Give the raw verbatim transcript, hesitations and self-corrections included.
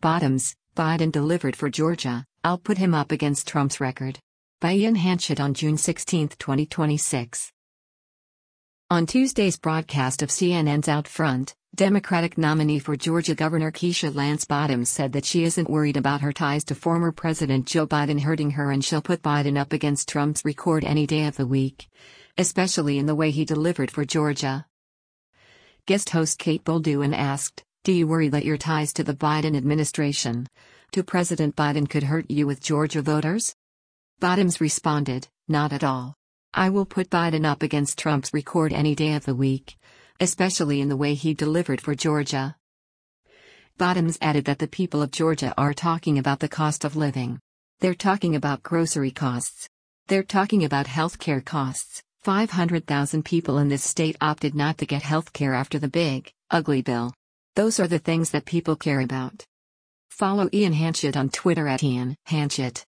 Bottoms, Biden delivered for Georgia, I'll put him up against Trump's record. By Ian Hanchett on June sixteenth, twenty twenty-six. On Tuesday's broadcast of C N N's Out Front, Democratic nominee for Georgia Governor Keisha Lance Bottoms said that she isn't worried about her ties to former President Joe Biden hurting her, and she'll put Biden up against Trump's record any day of the week, especially in the way he delivered for Georgia. Guest host Kate Bolduan asked, "Do you worry that your ties to the Biden administration, to President Biden, could hurt you with Georgia voters?" Bottoms responded, "Not at all. I will put Biden up against Trump's record any day of the week, especially in the way he delivered for Georgia." Bottoms added that the people of Georgia are talking about the cost of living. They're talking about grocery costs. They're talking about healthcare costs. five hundred thousand people in this state opted not to get healthcare after the big, ugly bill. Those are the things that people care about. Follow Ian Hanchett on Twitter at Ian Hanchett.